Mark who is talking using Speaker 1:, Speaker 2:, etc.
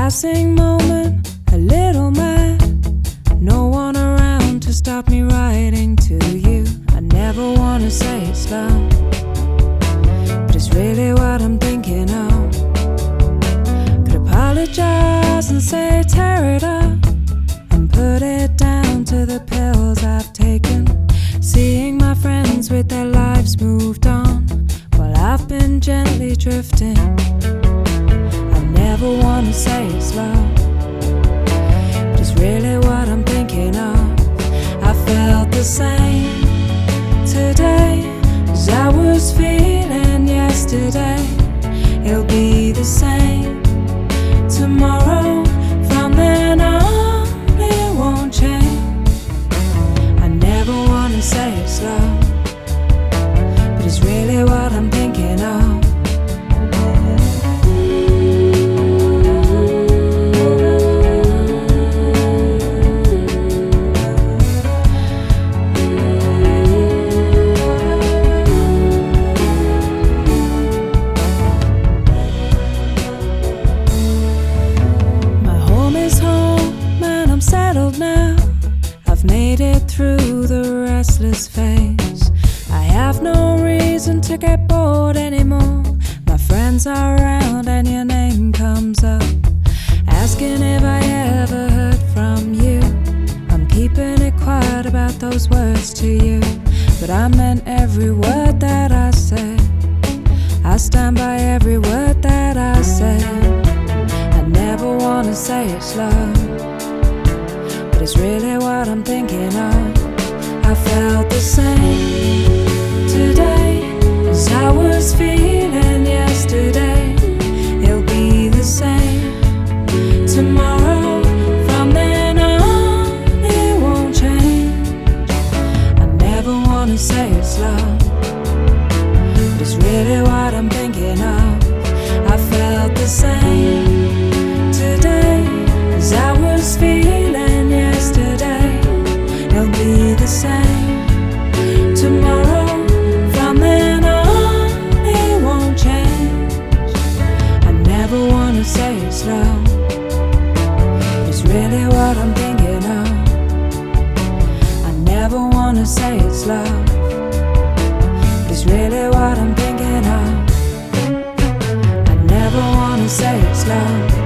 Speaker 1: passing moment, a little mad. No one around to stop me writing to you. I never wanna say it slow, but it's really what I'm thinking of. Could apologize and say tear it up and put it down to the pills I've taken. Seeing my friends with their lives moved on while I've been gently drifting. I never wanna say it slow, but it's really what I'm thinking of. I felt the same today as I was feeling yesterday. It'll be the same tomorrow. From then on, it won't change. I never wanna say it slow, but it's really what I'm thinking of. Settled now, I've made it through the restless phase. I have no reason to get bored anymore. My friends are around and your name comes up, asking if I ever heard from you. I'm keeping it quiet about those words to you, but I meant every word that I said. I stand by every word that I said. I never wanna say it slow, but it's really what I'm thinking of. I felt the same today as I was feeling yesterday. It'll be the same tomorrow. From then on, it won't change. I never wanna say it slow, but it's really what I'm thinking of. I felt the same today as I was feeling yesterday. It'll be the same tomorrow. From then on, it won't change. I never wanna say it slow, but it's really what I'm thinking of. I never wanna say it slow, but it's really what I'm thinking of. I never wanna say it slow.